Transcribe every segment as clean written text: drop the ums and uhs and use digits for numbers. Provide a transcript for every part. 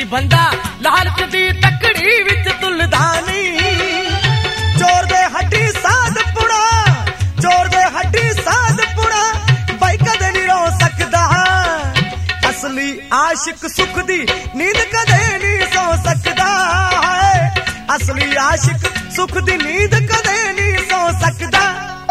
ਬੰਦਾ ਲਾਲਚ ਦੀ ਤਕੜੀ ਵਿੱਚ ਤੁਲਦਾ ਨਹੀਂ। ਚੋਰ ਦੇ ਹੱਡੀ ਸਾਧ ਪੁਣਾ, ਚੋਰ ਦੇ ਹੱਡੀ ਸਾਧ ਪੁਣਾ, ਬਾਈ ਕਦੇ ਨਹੀਂ ਰੋ ਸਕਦਾ। ਅਸਲੀ ਆਸ਼ਿਕ ਸੁੱਖ ਦੀ ਨੀਂਦ ਕਦੇ ਨਹੀਂ ਸੌ ਸਕਦਾ ਹੈ। ਅਸਲੀ ਆਸ਼ਿਕ ਸੁੱਖ ਦੀ ਨੀਂਦ ਕਦੇ ਨਹੀਂ ਸੌ ਸਕਦਾ।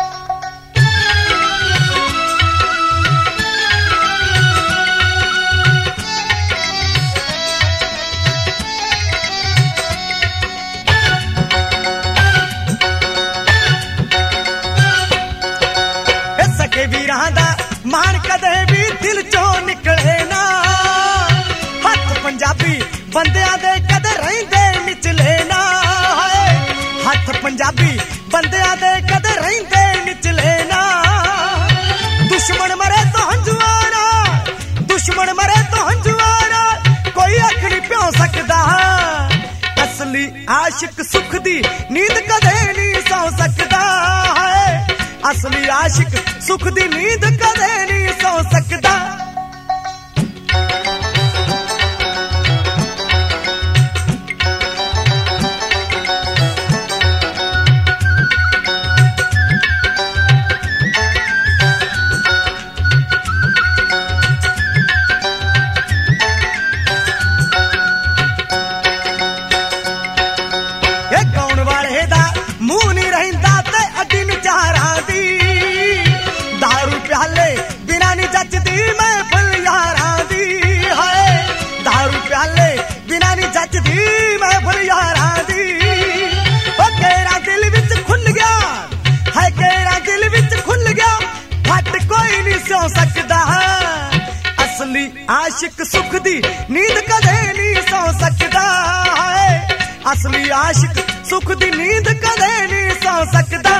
ਸਕੇ ਵੀਰਾਂ ਦਾ ਮਾਣ ਕਦੇ ਵੀ ਦਿਲ ਚੋਂ ਨਿਕਲੇ ਨਾ। ਹੱਥ ਪੰਜਾਬੀ ਬੰਦਿਆਂ ਦੇ ਕਦੇ ਰਹਿੰਦੇ ਨਿਚਲੇ ਨਾ। ਹੱਥ ਪੰਜਾਬੀ ਬੰਦਿਆਂ ਦੇ ਕਦੇ ਰਹਿੰਦੇ ਨਿਚਲੇ ਨਾ। ਦੁਸ਼ਮਣ ਮਰੇ ਤਾਂ ਹੰਝੂਆਰਾ, ਦੁਸ਼ਮਣ ਮਰੇ ਤਾਂ ਹੰਝੂਆਰਾ, ਕੋਈ ਅੱਖ ਨਹੀਂ ਪਿਓ ਸਕਦਾ। ਅਸਲੀ ਆਸ਼ਿਕ ਸੁੱਖ ਦੀ ਨੀਂਦ ਕਦੇ ਨਹੀਂ ਸੌ ਸਕਦਾ ਹੈ। ਅਸਲੀ ਆਸ਼ਿਕ ਸੁੱਖ ਦੀ ਨੀਂਦ ਕਦੇ ਨਹੀਂ ਸੌ ਸਕਦਾ। ਇਹ ਗਾਉਣ ਵਾਲੇ ਦਾ ਮੂੰਹ ਨਹੀਂ ਰਹਿੰਦਾ ਤੇ ਅੱਡੀ ਨਜ਼ਾਰਾਂ ਦੀ। ਦਾਰੂ ਪਿਆਲੇ ਬਿਨਾਂ ਨਹੀਂ ਜੱਜਦੀ ਮਹਿਫਲ ਯਾਰਾਂ ਦੀ। ਹਾਏ ਦਾਰੂ ਪਿਆਲੇ ਬਿਨਾਂ ਨਹੀਂ ਜੱਜਦੀ ਮਹਿਫਲ ਯਾਰਾਂ ਦੀ। ਉਹ ਤੇਰਾ ਦਿਲ ਵਿੱਚ ਖੁੱਲ ਗਿਆ ਹੈ, ਤੇਰਾ ਦਿਲ ਵਿੱਚ ਖੁੱਲ ਗਿਆ, ਫੱਟ ਕੋਈ ਨਹੀਂ ਸੌ ਸਕਦਾ। ਅਸਲੀ ਆਸ਼ਿਕ ਸੁੱਖ ਦੀ ਨੀਂਦ ਕਦੇ ਨਹੀਂ ਸੌ ਸਕਦਾ ਹੈ। ਅਸਲੀ ਆਸ਼ਿਕ ਸੁੱਖ ਦੀ ਨੀਂਦ ਕਦੇ ਨਹੀਂ ਸੌ ਸਕਦਾ।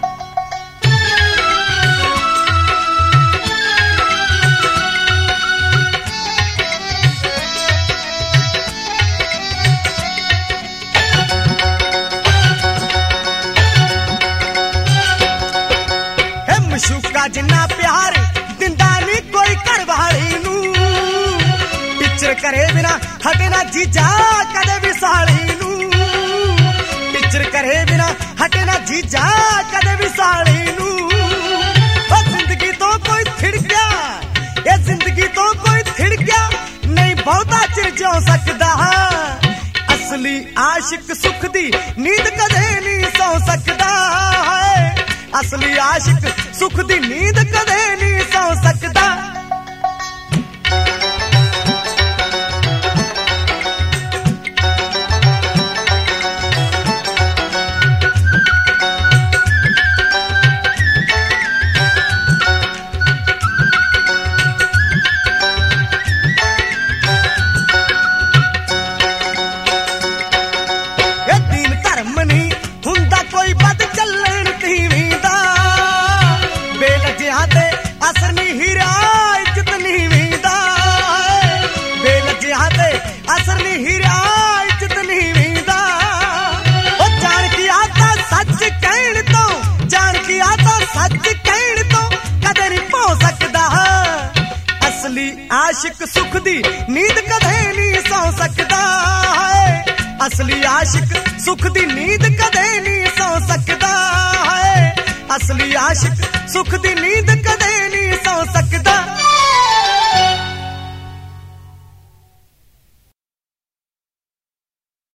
ਮਸ਼ੂਕਾ ਜਿੰਨਾ ਪਿਆਰ ਦਿੰਦਾ ਨਹੀਂ ਕੋਈ ਘਰਵਾਲੀ ਨੂੰ। ਟੀਚਰ ਕਰੇ ਬਿਨਾ ਹਟੇ ਨਾ ਜੀਜਾ ਕਦੇ ਵੀ ਸਾਲੀ ਨੂੰ। ਟੀਚਰ ਕਰੇ ਬਿਨਾ ਹਟੇ ਨਾ ਜੀਜਾ ਕਦੇ ਵੀ ਸਾਲੀ ਨੂੰ। ਉਹ ਜ਼ਿੰਦਗੀ ਤੋਂ ਕੋਈ ਥਿੜ ਗਿਆ, ਇਹ ਜ਼ਿੰਦਗੀ ਤੋਂ ਕੋਈ ਥਿੜ ਗਿਆ, ਨਹੀਂ ਬਹੁਤਾ ਚਿਰ ਜਿਉ ਸਕਦਾ। ਅਸਲੀ ਆਸ਼ਿਕ ਸੁੱਖ ਦੀ ਨੀਂਦ ਕਦੇ ਨਹੀਂ ਸੌ ਸਕਦਾ ਹੈ। ਅਸਲੀ ਆਸ਼ਿਕ ਸੁੱਖ ਦੀ ਨੀਂਦ ਕਦੇ ਨਹੀਂ ਸੌ ਸਕਦਾ। ਇਹ ਦੀਨ ਧਰਮ ਨਹੀਂ ਹੁੰਦਾ ਕੋਈ ਬਦ ਚੱਲਣ ਤੀਵੀਂ ਦਾ। ਬੇਲਜਿਆਂ ਤੇ ਅਸਰ ਨਹੀਂ ਹੀਰਾ ਇੱਜ਼ਤ ਨੀਵੀਂ ਦਾ। ਬੇਲਜਿਆਂ ਤੇ ਅਸਰ ਨਹੀਂ ਹੀਰਾ ਇੱਜ਼ਤ ਨੀਵੀਂ ਦਾ। ਉਹ ਜਾਣ ਕੀ ਆਤਾ ਸੱਚ ਕਹਿਣ ਤੋਂ, ਜਾਣ ਕੀ ਆਤਾ ਸੱਚ ਕਹਿਣ ਤੋਂ ਕਦੇ ਨਹੀਂ ਭੋ ਸਕਦਾ। ਅਸਲੀ ਆਸ਼ਿਕ ਸੁੱਖ ਦੀ ਨੀਂਦ ਕਦੇ ਨਹੀਂ ਸੌ ਸਕਦਾ ਹੈ। ਅਸਲੀ ਆਸ਼ਿਕ ਸੁੱਖ ਦੀ ਨੀਂਦ ਕਦੇ ਨਹੀਂ ਸੌ ਸਕਦਾ ਹੈ। ਅਸਲੀ ਆਸ਼ਿਕ ਸੁੱਖ ਦੀ ਨੀਂਦ ਕਦੇ ਨਹੀਂ ਸੌ ਸਕਦਾ।